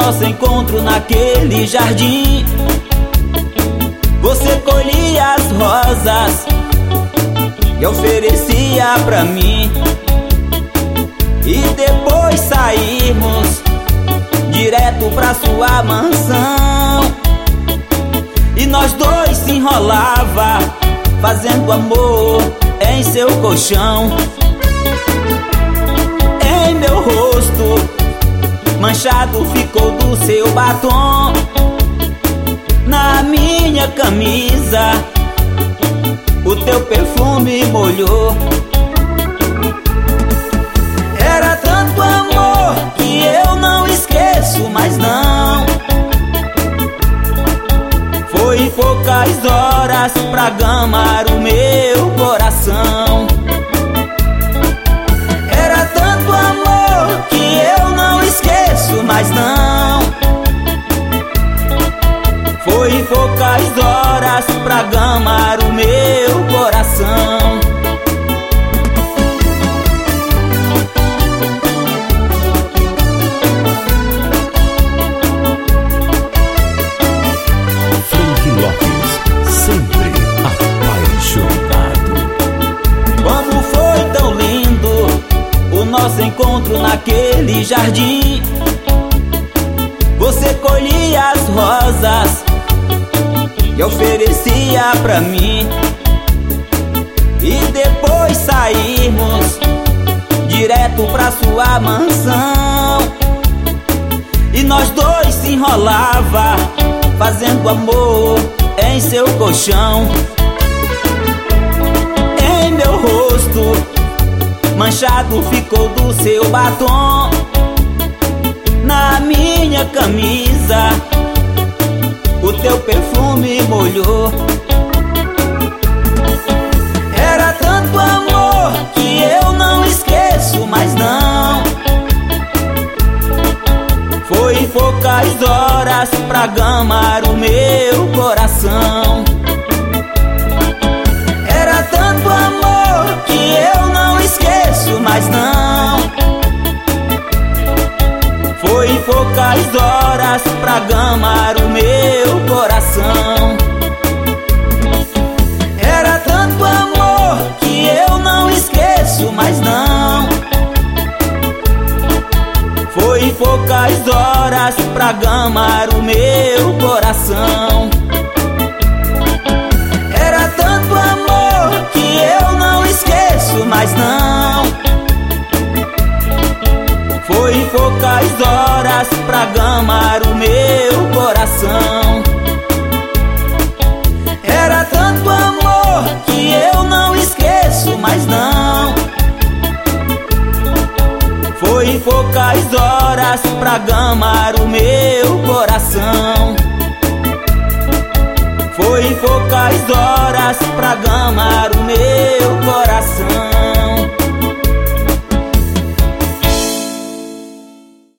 nosso encontro naquele jardim. Você colhia as rosas e oferecia pra mim, e depois saímos direto pra sua mansão. E nós dois se enrolava, fazendo amor em seu colchão. Em meu rosto manchado ficou do seu batom, na minha camisa o teu perfume molhou. Era tanto amor que eu não esqueço mais não. Foi poucas horas pra gamar o meu coração. Era tanto amor que eu não esqueço mais não. Foi poucas horas pra gamar o meu coração. Frank Lopes, sempre apaixonado. Como foi tão lindo o nosso encontro naquele jardim. Você colhia as rosas e oferecia pra mim, e depois saímos direto pra sua mansão. E nós dois se enrolava, fazendo amor em seu colchão. Em meu rosto manchado ficou do seu batom, na minha camisa o teu perfume molhou. Era tanto amor que eu não esqueço mais não. Foi poucas horas pra gamar o meu coração. Era tanto amor que eu não esqueço mais não. Foi poucas horas pra gamar o meu coração. Era tanto amor que eu não esqueço mais não. Foi poucas horas pra gamar o meu coração. Era tanto amor que eu não esqueço mais não. Foi poucas horas pra gamar o meu coração. Era tanto amor que eu não esqueço mais não. Foi poucas horas pra gamar o meu coração. Foi poucas horas pra gamar o meu